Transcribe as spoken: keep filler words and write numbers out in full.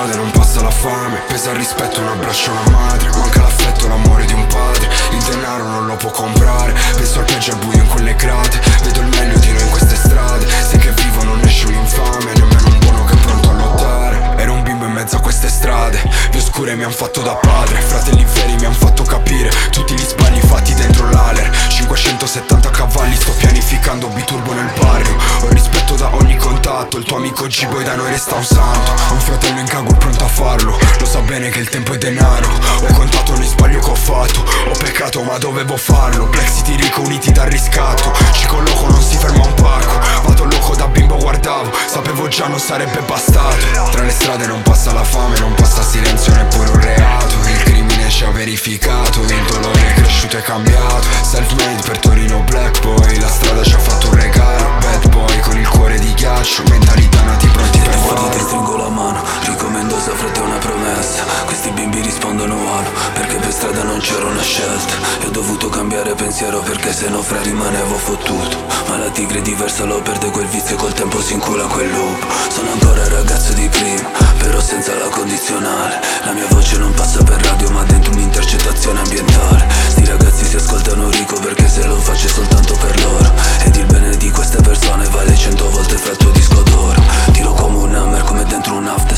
strade non passa la fame, pesa il rispetto, un abbraccio a una madre, manca l'affetto, l'amore di un padre, il denaro non lo può comprare, penso al peggio al buio in quelle grate, vedo il meglio di noi in queste strade, sai che vivo non esce un infame, nemmeno un buono che è pronto a lottare, ero un bimbo in mezzo a queste strade, le oscure mi han fatto da padre, fratelli veri mi han fatto capire, tutti gli sbagli fatti dentro l'Aler, cinquecentosettanta cavalli, sto pianificando biturbo nel barrio, ho rispetto da ogni contatto, il tuo amico G-Boy da noi resta un santo, ho un fratello in Kagura pronto a farlo, lo sa bene che il tempo è denaro, ho contato ogni sbaglio che ho fatto, ho peccato ma dovevo farlo, Black City Rico uniti dal riscatto, ci colloco non si ferma un parco, vado loco da bimbo guardavo, sapevo già non sarebbe bastato, tra le strade non passa la fame, non passa silenzio neppure un reato, il crimine ci ha verificato, il dolore è cresciuto e cambiato, self-made per Torino Black Boy, la strada ci ha fatto un regalo, bad boy con il cuore di ghiaccio, mentalità nati pronti per farlo. Ti stringo la mano, ricomendo se frate una promessa, questi bimbi rispondono allo, perché per strada non c'era una scelta, e ho dovuto cambiare pensiero perché se no fra rimanevo fottuto, ma la tigre diversa lo perde quel vizio e col tempo si incula quel loop, sono ancora il ragazzo di prima, però senza la condizionale, la mia voce non passa per radio ma dentro un'intercettazione ambientale, sti ragazzi si ascoltano Rico perché se lo faccio soltanto per loro, ed il bene di queste persone vale cento volte fra il tuo disco d'oro, tiro come un hammer come dentro un after,